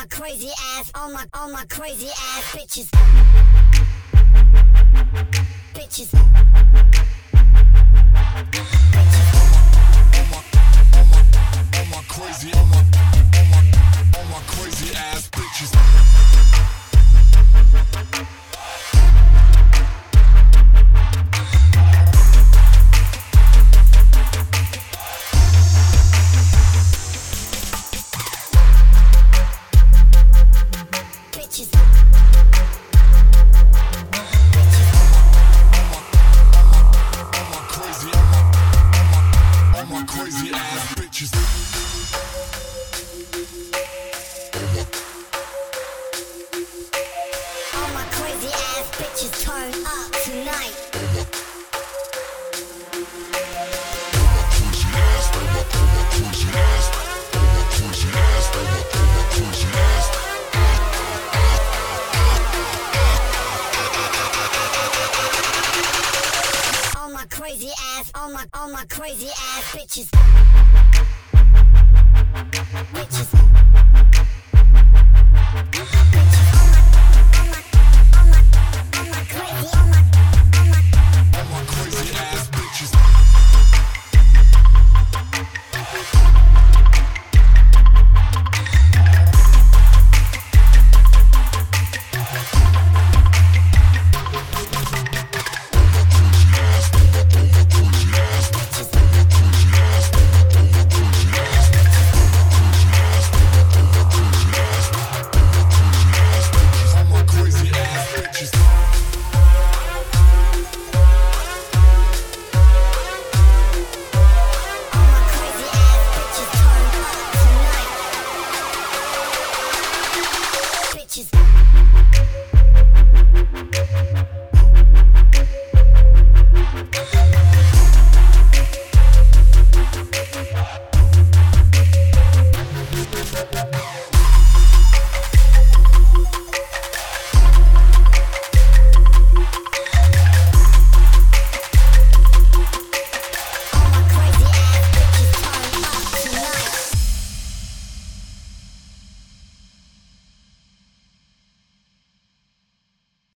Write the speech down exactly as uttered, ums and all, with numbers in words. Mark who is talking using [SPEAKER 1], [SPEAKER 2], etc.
[SPEAKER 1] my crazy ass, all my, all my crazy ass bitches. Bitches. Bitches.
[SPEAKER 2] All my crazy, all my, all my, all my crazy ass bitches.
[SPEAKER 1] Bitches.
[SPEAKER 2] All my crazy, all my, all my crazy ass bitches.
[SPEAKER 1] All my crazy ass bitches turn up tonight.
[SPEAKER 2] Crazy ass, all my, all my crazy ass, all my crazy ass, all my, all my crazy ass.
[SPEAKER 1] All my crazy ass, all my, all my crazy ass bitches. Bitches.